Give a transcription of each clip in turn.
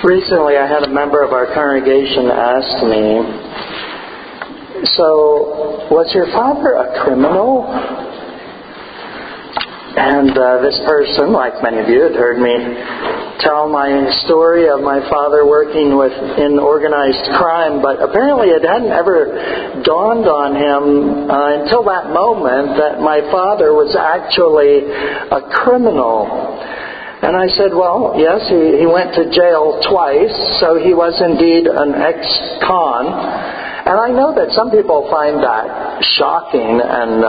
Recently, I had a member of our congregation ask me, "So, was your father a criminal?" And this person, like many of you, had heard me tell my story of my father working in organized crime, but apparently it hadn't ever dawned on him until that moment that my father was actually a criminal. And I said, well, yes, he went to jail twice, so he was indeed an ex-con. And I know that some people find that shocking and,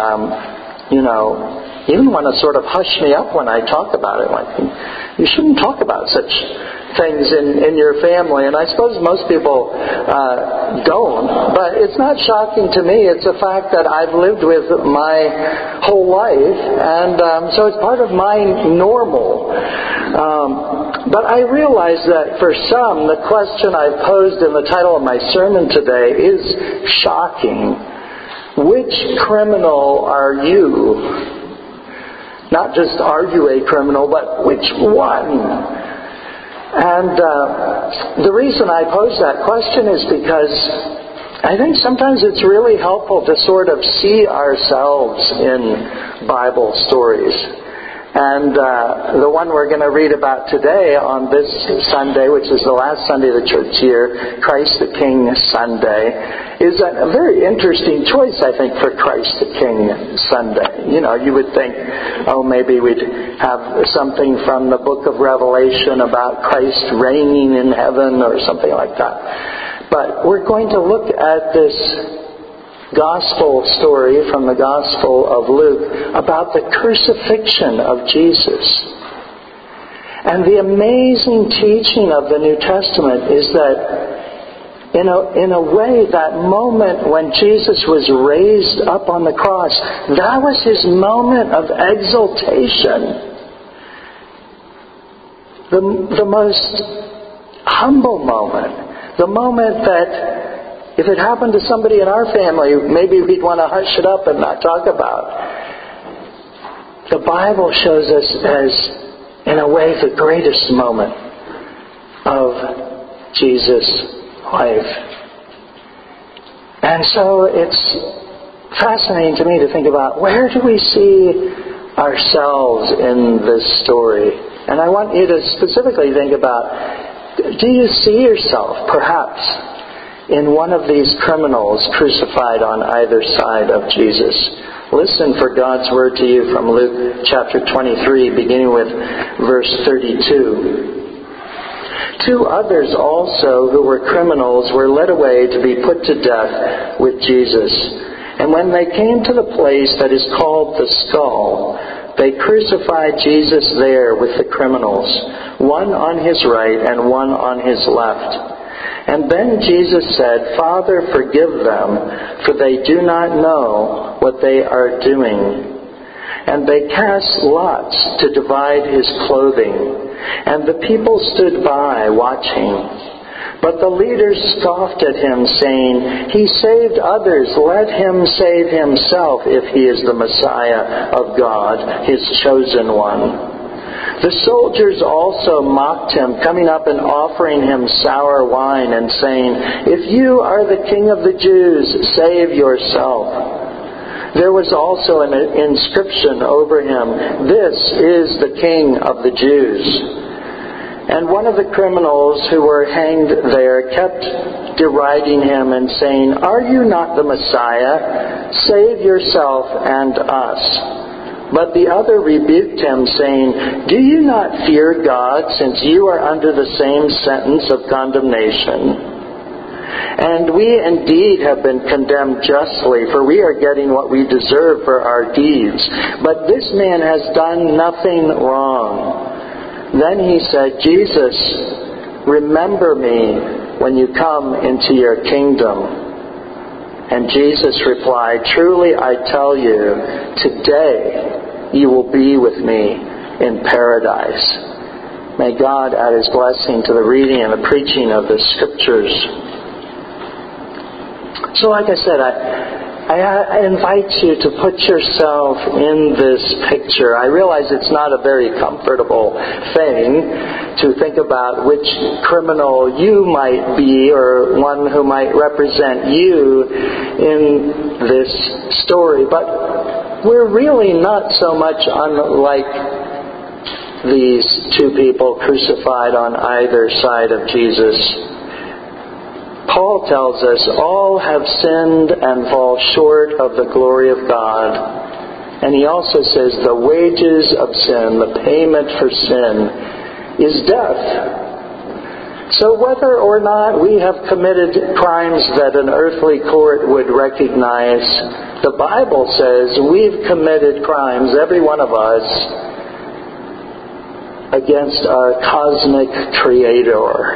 even want to sort of hush me up when I talk about it. Like, you shouldn't talk about such things in your family. And I suppose most people don't. But it's not shocking to me. It's a fact that I've lived with my whole life. And so it's part of my normal. But I realize that for some, the question I've posed in the title of my sermon today is shocking. Which criminal are you? Not just are you a criminal, but which one? And the reason I pose that question is because I think sometimes it's really helpful to sort of see ourselves in Bible stories. And the one we're going to read about today on this Sunday, which is the last Sunday of the church year, Christ the King Sunday, is a very interesting choice, I think, for Christ the King Sunday. You would think, maybe we'd have something from the book of Revelation about Christ reigning in heaven or something like that. But we're going to look at this gospel story from the Gospel of Luke about the crucifixion of Jesus. And the amazing teaching of the New Testament is that in a way, that moment when Jesus was raised up on the cross, that was his moment of exaltation. The most humble moment. The moment that if it happened to somebody in our family, maybe we'd want to hush it up and not talk about. The Bible shows us as, in a way, the greatest moment of Jesus' life. And so it's fascinating to me to think about, where do we see ourselves in this story? And I want you to specifically think about, do you see yourself, perhaps, in one of these criminals crucified on either side of Jesus? Listen for God's word to you from Luke chapter 23, beginning with verse 32. Two others also, who were criminals, were led away to be put to death with Jesus. And when they came to the place that is called the Skull, they crucified Jesus there with the criminals, one on his right and one on his left. And then Jesus said, "Father, forgive them, for they do not know what they are doing." And they cast lots to divide his clothing, and the people stood by watching. But the leaders scoffed at him, saying, "He saved others, let him save himself if he is the Messiah of God, his chosen one." The soldiers also mocked him, coming up and offering him sour wine and saying, "If you are the King of the Jews, save yourself." There was also an inscription over him, "This is the King of the Jews." And one of the criminals who were hanged there kept deriding him and saying, "Are you not the Messiah? Save yourself and us." But the other rebuked him, saying, "Do you not fear God, since you are under the same sentence of condemnation? And we indeed have been condemned justly, for we are getting what we deserve for our deeds. But this man has done nothing wrong." Then he said, "Jesus, remember me when you come into your kingdom." And Jesus replied, "Truly I tell you, today you will be with me in paradise." May God add his blessing to the reading and the preaching of the Scriptures. So like I said, I invite you to put yourself in this picture. I realize it's not a very comfortable thing to think about which criminal you might be or one who might represent you in this story. But we're really not so much unlike these two people crucified on either side of Jesus. Paul tells us all have sinned and fall short of the glory of God. And he also says the wages of sin, the payment for sin, is death. So whether or not we have committed crimes that an earthly court would recognize, the Bible says we've committed crimes, every one of us, against our cosmic Creator.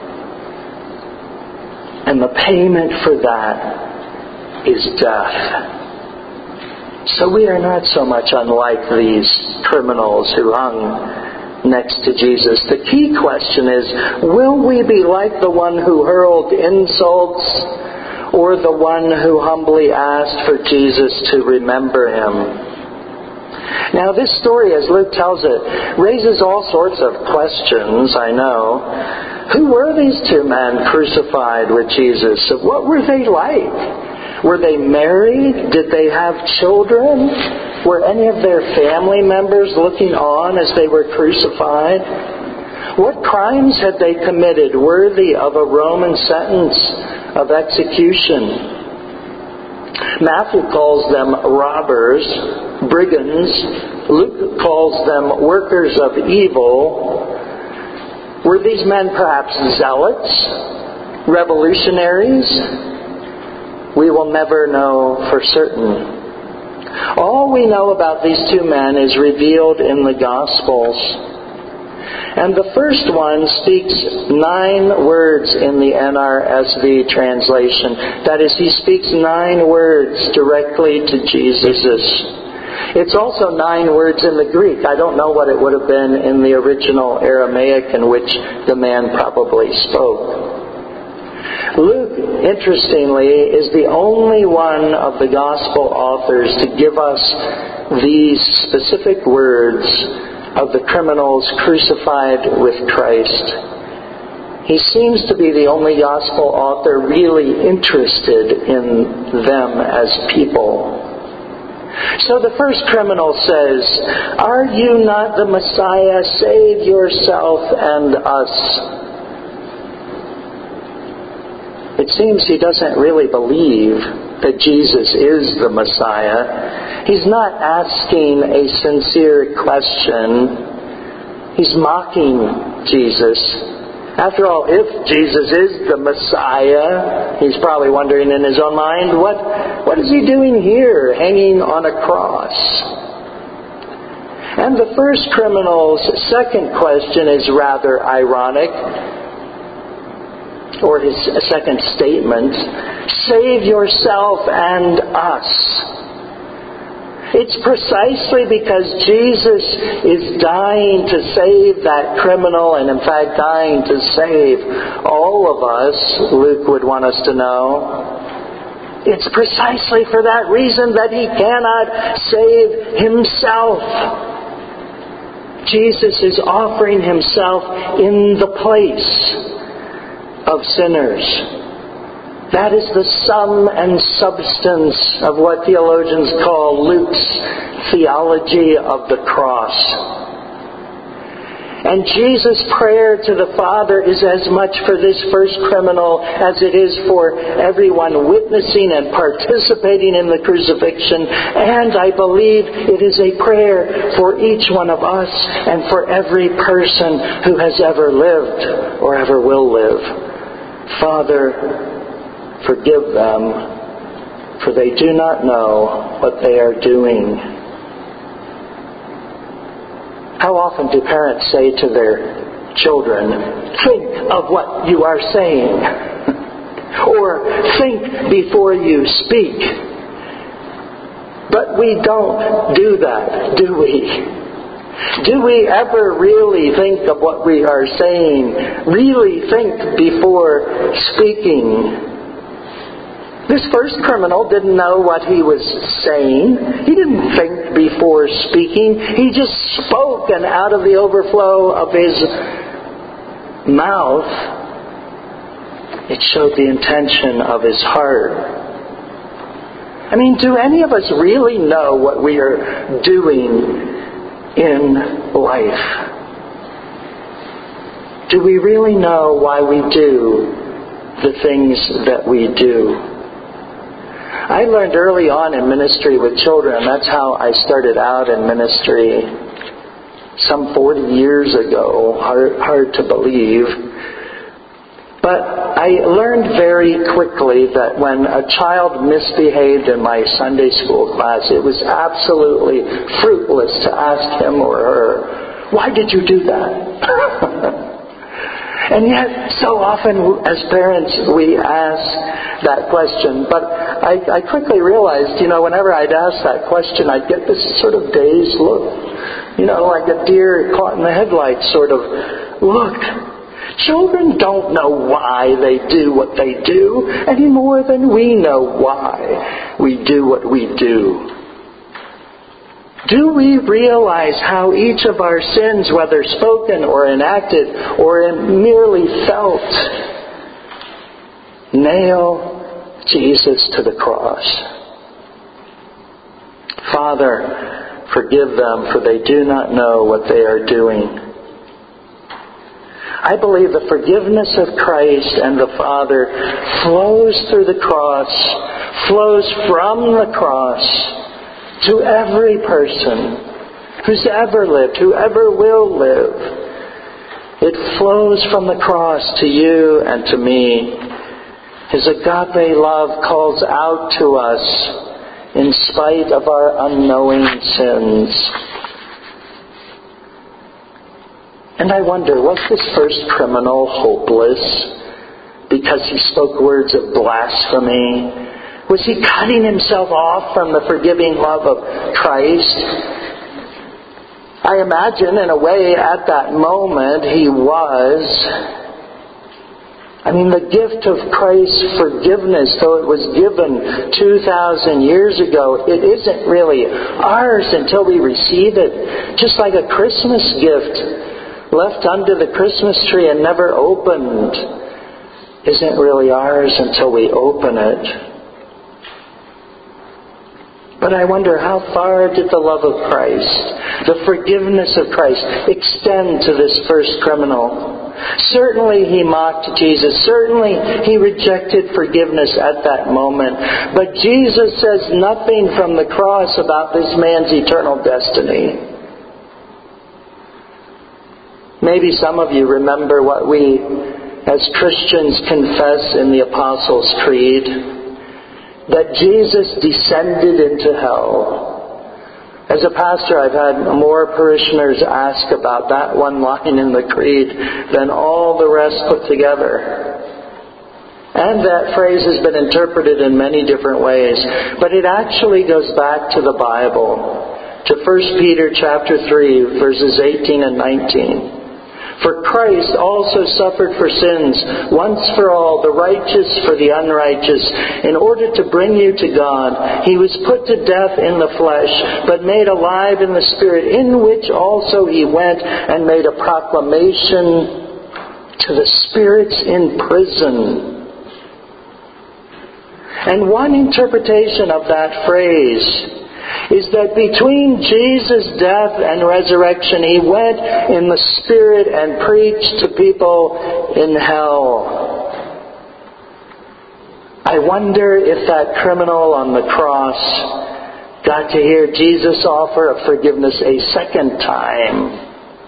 And the payment for that is death. So we are not so much unlike these criminals who hung next to Jesus. The key question is, will we be like the one who hurled insults or the one who humbly asked for Jesus to remember him? Now this story, as Luke tells it, raises all sorts of questions, I know. Who were these two men crucified with Jesus? What were they like? Were they married? Did they have children? Were any of their family members looking on as they were crucified? What crimes had they committed worthy of a Roman sentence of execution? Matthew calls them robbers, brigands. Luke calls them workers of evil. Were these men perhaps zealots? Revolutionaries? We will never know for certain. All we know about these two men is revealed in the Gospels. And the first one speaks 9 words in the NRSV translation. That is, he speaks 9 words directly to Jesus. It's also 9 words in the Greek. I don't know what it would have been in the original Aramaic in which the man probably spoke. Luke, interestingly, is the only one of the Gospel authors to give us these specific words of the criminals crucified with Christ. He seems to be the only Gospel author really interested in them as people. So the first criminal says, "Are you not the Messiah? Save yourself and us." It seems he doesn't really believe that Jesus is the Messiah. He's not asking a sincere question. He's mocking Jesus. After all, if Jesus is the Messiah, he's probably wondering in his own mind, what is he doing here, hanging on a cross? And the first criminal's second question is rather ironic. Or his second statement, "Save yourself and us." It's precisely because Jesus is dying to save that criminal, and in fact dying to save all of us, Luke would want us to know. It's precisely for that reason that he cannot save himself. Jesus is offering himself in the place of sinners. That is the sum and substance of what theologians call Luke's theology of the cross. And Jesus' prayer to the Father is as much for this first criminal as it is for everyone witnessing and participating in the crucifixion. And I believe it is a prayer for each one of us and for every person who has ever lived or ever will live. Father, forgive them, for they do not know what they are doing. How often do parents say to their children, "Think of what you are saying," or "Think before you speak"? But we don't do that, do we? Do we ever really think of what we are saying? Really think before speaking? This first criminal didn't know what he was saying. He didn't think before speaking. He just spoke, and out of the overflow of his mouth, it showed the intention of his heart. I mean, do any of us really know what we are doing in life? Do we really know why we do the things that we do? I learned early on in ministry with children, that's how I started out in ministry some 40 years ago, hard to believe. But I learned very quickly that when a child misbehaved in my Sunday school class, it was absolutely fruitless to ask him or her, "Why did you do that?" And yet, so often as parents, we ask that question. But I quickly realized, whenever I'd ask that question, I'd get this sort of dazed look. Like a deer caught in the headlights sort of look. Children don't know why they do what they do any more than we know why we do what we do. Do we realize how each of our sins, whether spoken or enacted or merely felt, nail Jesus to the cross? Father, forgive them, for they do not know what they are doing. I believe the forgiveness of Christ and the Father flows through the cross, flows from the cross to every person who's ever lived, who ever will live. It flows from the cross to you and to me. His agape love calls out to us in spite of our unknowing sins. And I wonder, was this first criminal hopeless because he spoke words of blasphemy? Was he cutting himself off from the forgiving love of Christ? I imagine, in a way, at that moment, he was. I mean, the gift of Christ's forgiveness, though it was given 2,000 years ago, it isn't really ours until we receive it. Just like a Christmas gift left under the Christmas tree and never opened isn't really ours until we open it. But I wonder, how far did the love of Christ, the forgiveness of Christ, extend to this first criminal? Certainly he mocked Jesus. Certainly he rejected forgiveness at that moment. But Jesus says nothing from the cross about this man's eternal destiny. Maybe some of you remember what we as Christians confess in the Apostles' Creed, that Jesus descended into hell. As a pastor, I've had more parishioners ask about that one line in the creed than all the rest put together. And that phrase has been interpreted in many different ways. But it actually goes back to the Bible, to 1 Peter chapter 3, verses 18 and 19. For Christ also suffered for sins, once for all, the righteous for the unrighteous, in order to bring you to God. He was put to death in the flesh, but made alive in the Spirit, in which also he went and made a proclamation to the spirits in prison. And one interpretation of that phrase is that between Jesus' death and resurrection, he went in the Spirit and preached to people in hell. I wonder if that criminal on the cross got to hear Jesus offer of forgiveness a second time.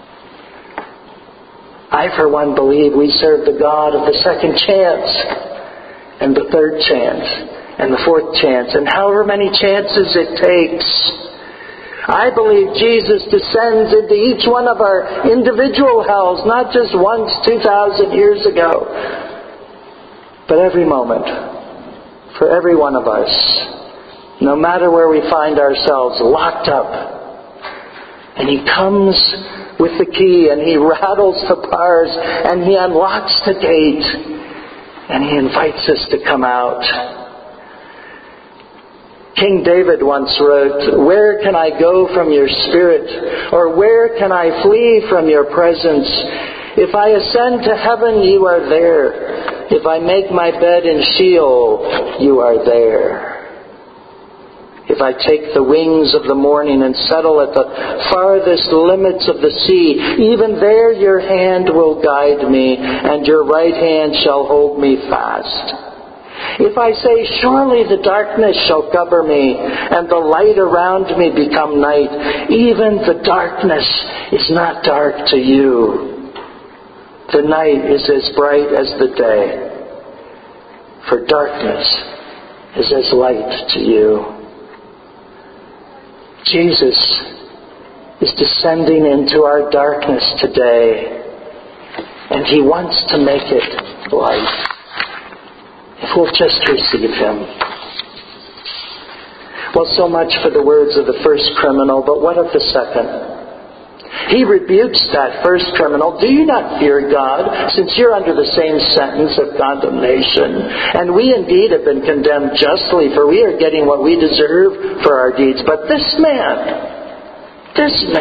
I, for one, believe we serve the God of the second chance and the third chance and the fourth chance, and however many chances it takes. I believe Jesus descends into each one of our individual hells, not just once 2,000 years ago, but every moment, for every one of us, no matter where we find ourselves locked up. And he comes with the key, and he rattles the bars, and he unlocks the gate, and he invites us to come out. King David once wrote, "Where can I go from your spirit? Or where can I flee from your presence? If I ascend to heaven, you are there. If I make my bed in Sheol, you are there. If I take the wings of the morning and settle at the farthest limits of the sea, even there your hand will guide me, and your right hand shall hold me fast. If I say, surely the darkness shall cover me, and the light around me become night, even the darkness is not dark to you. The night is as bright as the day, for darkness is as light to you. Jesus is descending into our darkness today, and He wants to make it light. If we'll just receive Him. Well, so much for the words of the first criminal, but what of the second? He rebukes that first criminal. Do you not fear God, since you're under the same sentence of condemnation? And we indeed have been condemned justly, for we are getting what we deserve for our deeds. But this man,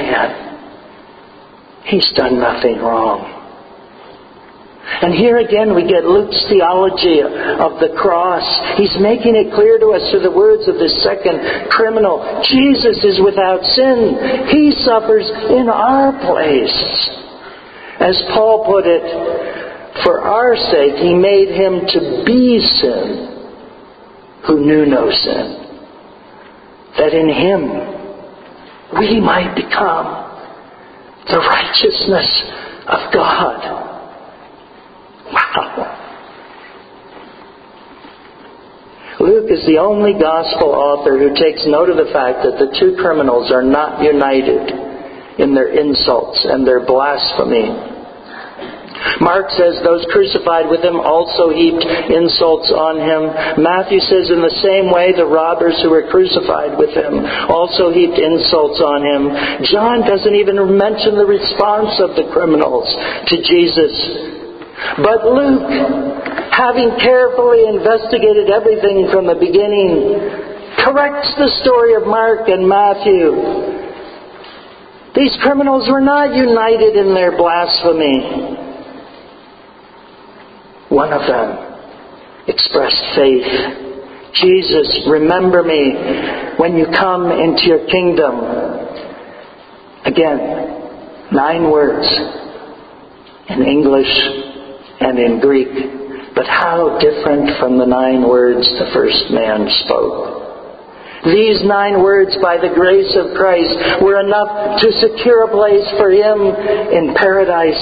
he's done nothing wrong. And here again we get Luke's theology of the cross. He's making it clear to us through the words of this second criminal. Jesus is without sin. He suffers in our place. As Paul put it, for our sake He made Him to be sin, who knew no sin, that in Him we might become the righteousness of God. Wow. Luke is the only gospel author who takes note of the fact that the two criminals are not united in their insults and their blasphemy. Mark says those crucified with Him also heaped insults on Him. Matthew says in the same way the robbers who were crucified with Him also heaped insults on Him. John doesn't even mention the response of the criminals to Jesus. But Luke, having carefully investigated everything from the beginning, corrects the story of Mark and Matthew. These criminals were not united in their blasphemy. One of them expressed faith. Jesus, remember me when you come into your kingdom. Again, 9 words in English and in Greek, but how different from the 9 words the first man spoke. These 9 words, by the grace of Christ, were enough to secure a place for him in paradise.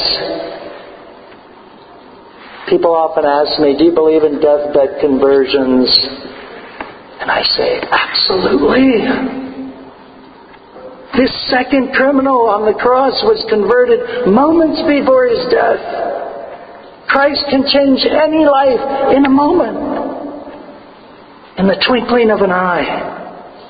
People often ask me, do you believe in deathbed conversions? And I say, absolutely. This second criminal on the cross was converted moments before his death. Christ can change any life in a moment, in the twinkling of an eye.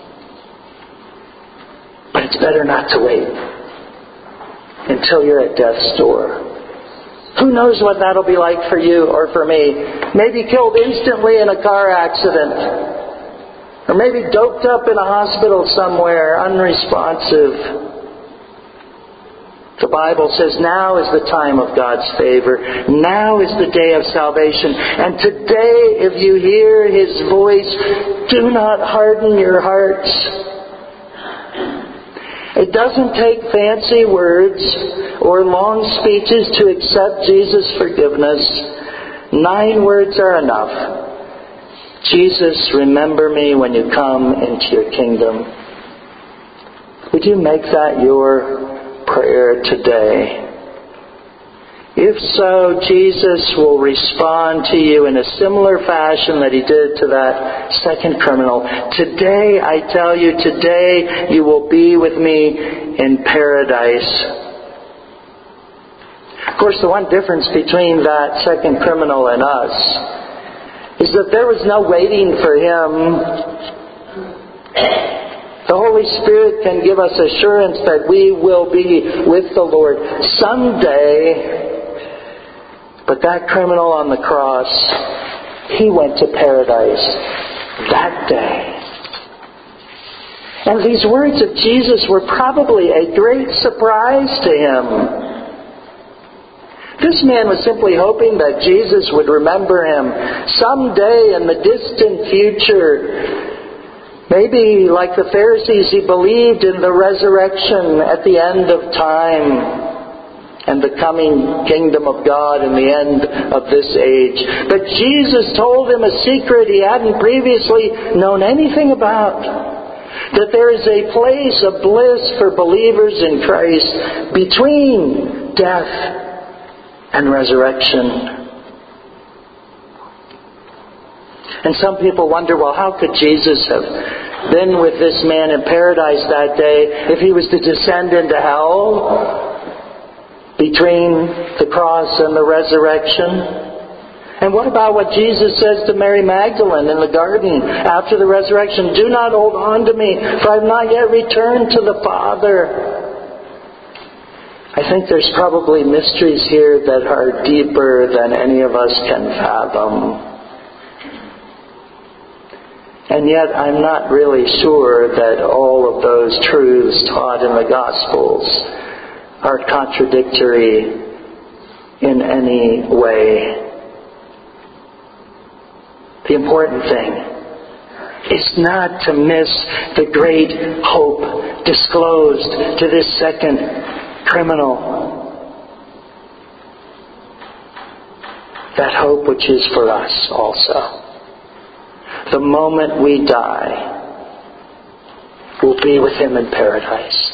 But it's better not to wait until you're at death's door. Who knows what that'll be like for you or for me? Maybe killed instantly in a car accident. Or maybe doped up in a hospital somewhere, unresponsive. The Bible says now is the time of God's favor. Now is the day of salvation. And today, if you hear His voice, do not harden your hearts. It doesn't take fancy words or long speeches to accept Jesus' forgiveness. 9 words are enough. Jesus, remember me when you come into your kingdom. Would you make that your prayer today? If so, Jesus will respond to you in a similar fashion that He did to that second criminal. Today, I tell you, today you will be with me in paradise. Of course, the one difference between that second criminal and us is that there was no waiting for him. The Holy Spirit can give us assurance that we will be with the Lord someday. But that criminal on the cross, he went to paradise that day. And these words of Jesus were probably a great surprise to him. This man was simply hoping that Jesus would remember him someday in the distant future. Maybe, like the Pharisees, he believed in the resurrection at the end of time and the coming kingdom of God in the end of this age. But Jesus told him a secret he hadn't previously known anything about. That there is a place of bliss for believers in Christ between death and resurrection. And some people wonder, well, how could Jesus have been with this man in paradise that day if he was to descend into hell between the cross and the resurrection? And what about what Jesus says to Mary Magdalene in the garden after the resurrection? Do not hold on to me, for I have not yet returned to the Father. I think there's probably mysteries here that are deeper than any of us can fathom. And yet I'm not really sure that all of those truths taught in the Gospels are contradictory in any way. The important thing is not to miss the great hope disclosed to this second criminal. That hope which is for us also. The moment we die, we'll be with Him in paradise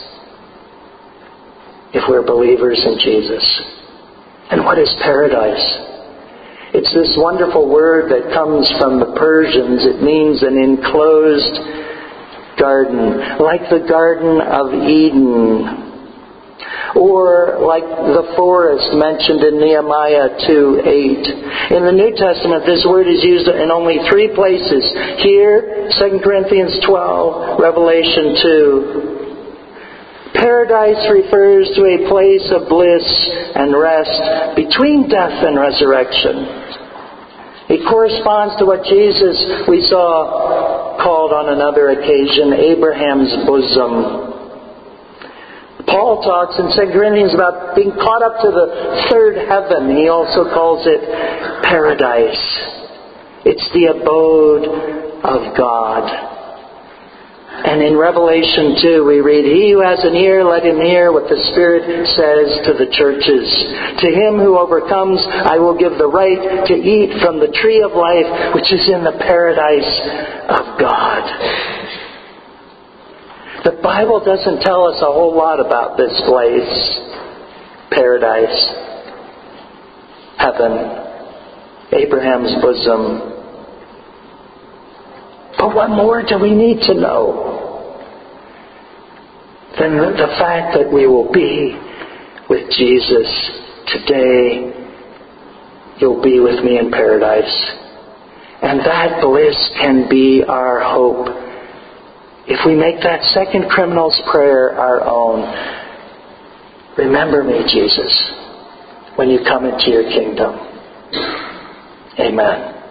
if we're believers in Jesus. And what is paradise? It's this wonderful word that comes from the Persians. It means an enclosed garden, like the Garden of Eden, or like the forest mentioned in Nehemiah 2:8. In the New Testament, this word is used in only 3 places. Here, 2 Corinthians 12, Revelation 2. Paradise refers to a place of bliss and rest between death and resurrection. It corresponds to what Jesus, we saw, called on another occasion, Abraham's bosom. Paul talks in 2 Corinthians about being caught up to the third heaven. He also calls it paradise. It's the abode of God. And in Revelation 2 we read, He who has an ear, let him hear what the Spirit says to the churches. To him who overcomes, I will give the right to eat from the tree of life, which is in the paradise of God. The Bible doesn't tell us a whole lot about this place. Paradise, heaven, Abraham's bosom. But what more do we need to know than the fact that we will be with Jesus today? You'll be with me in paradise. And that bliss can be our hope if we make that second criminal's prayer our own. Remember me, Jesus, when you come into your kingdom. Amen.